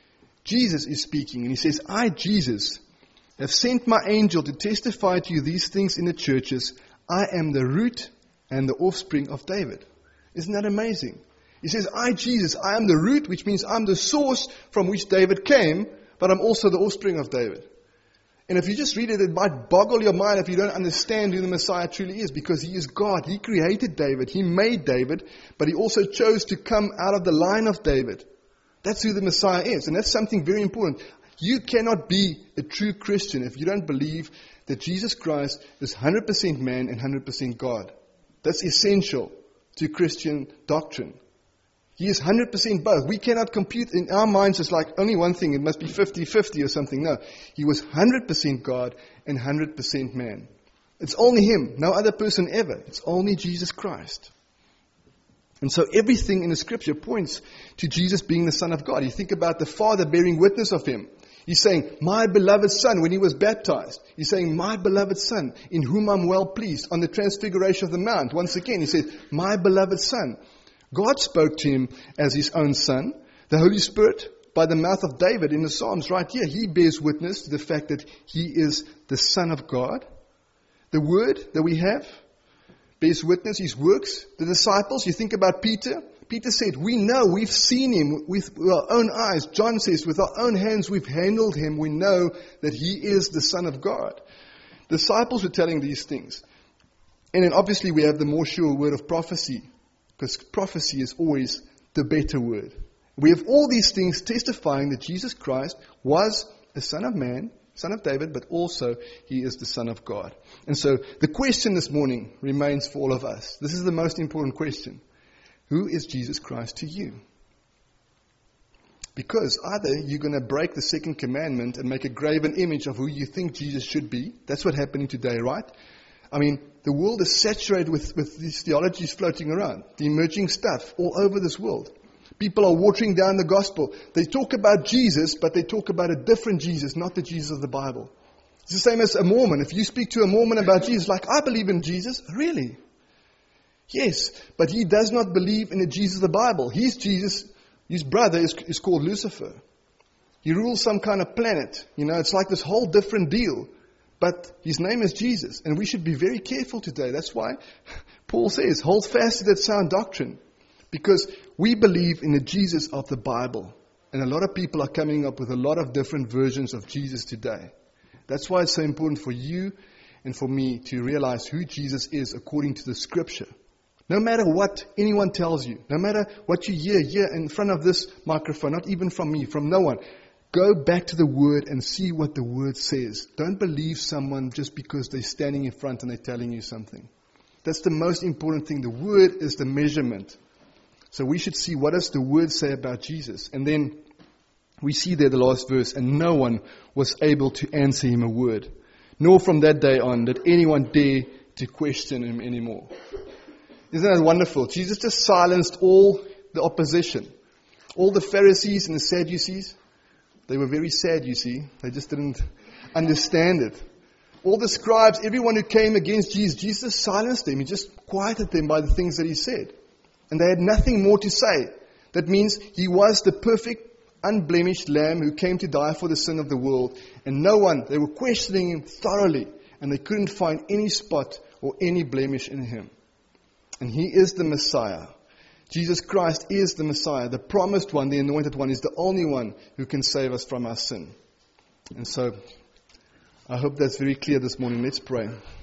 Jesus is speaking and he says, I, Jesus, have sent my angel to testify to you these things in the churches. I am the root and the offspring of David. Isn't that amazing? He says, I, Jesus, I am the root, which means I'm the source from which David came, but I'm also the offspring of David. And if you just read it, it might boggle your mind if you don't understand who the Messiah truly is, because he is God. He created David. He made David, but he also chose to come out of the line of David. That's who the Messiah is, and that's something very important. You cannot be a true Christian if you don't believe that Jesus Christ is one hundred percent man and one hundred percent God. That's essential to Christian doctrine. He is one hundred percent both. We cannot compute in our minds as like only one thing. It must be fifty-fifty or something. No. He was one hundred percent God and one hundred percent man. It's only him. No other person ever. It's only Jesus Christ. And so everything in the scripture points to Jesus being the Son of God. You think about the Father bearing witness of him. He's saying, my beloved Son, when he was baptized. He's saying, my beloved Son, in whom I'm well pleased. On the transfiguration of the mount, once again, he said, my beloved Son. God spoke to him as his own Son. The Holy Spirit, by the mouth of David in the Psalms right here, he bears witness to the fact that he is the Son of God. The Word that we have bears witness, his works. The disciples, you think about Peter. Peter said, we know, we've seen him with our own eyes. John says, with our own hands we've handled him. We know that he is the Son of God. The disciples were telling these things. And then obviously we have the more sure word of prophecy, because prophecy is always the better word. We have all these things testifying that Jesus Christ was a Son of Man, Son of David, but also he is the Son of God. And so the question this morning remains for all of us. This is the most important question. Who is Jesus Christ to you? Because either you're going to break the second commandment and make a graven image of who you think Jesus should be. That's what's happening today, right? I mean, the world is saturated with, with these theologies floating around, the emerging stuff all over this world. People are watering down the gospel. They talk about Jesus, but they talk about a different Jesus, not the Jesus of the Bible. It's the same as a Mormon. If you speak to a Mormon about Jesus, like, I believe in Jesus. Really? Yes, but he does not believe in the Jesus of the Bible. His Jesus, his brother is, is called Lucifer. He rules some kind of planet. You know, it's like this whole different deal. But his name is Jesus, and we should be very careful today. That's why Paul says, hold fast to that sound doctrine. Because we believe in the Jesus of the Bible. And a lot of people are coming up with a lot of different versions of Jesus today. That's why it's so important for you and for me to realize who Jesus is according to the Scripture. No matter what anyone tells you, no matter what you hear here in front of this microphone, not even from me, from no one, go back to the Word and see what the Word says. Don't believe someone just because they're standing in front and they're telling you something. That's the most important thing. The Word is the measurement. So we should see what does the Word say about Jesus. And then we see there the last verse, and no one was able to answer him a word, nor from that day on did anyone dare to question him anymore. Isn't that wonderful? Jesus just silenced all the the opposition. All the Pharisees and the Sadducees, they were very sad, you see. They just didn't understand it. All the scribes, everyone who came against Jesus, Jesus silenced them. He just quieted them by the things that he said. And they had nothing more to say. That means he was the perfect, unblemished lamb who came to die for the sin of the world. And no one, they were questioning him thoroughly. And they couldn't find any spot or any blemish in him. And he is the Messiah. Jesus Christ is the Messiah. The promised one, the anointed one, is the only one who can save us from our sin. And so, I hope that's very clear this morning. Let's pray.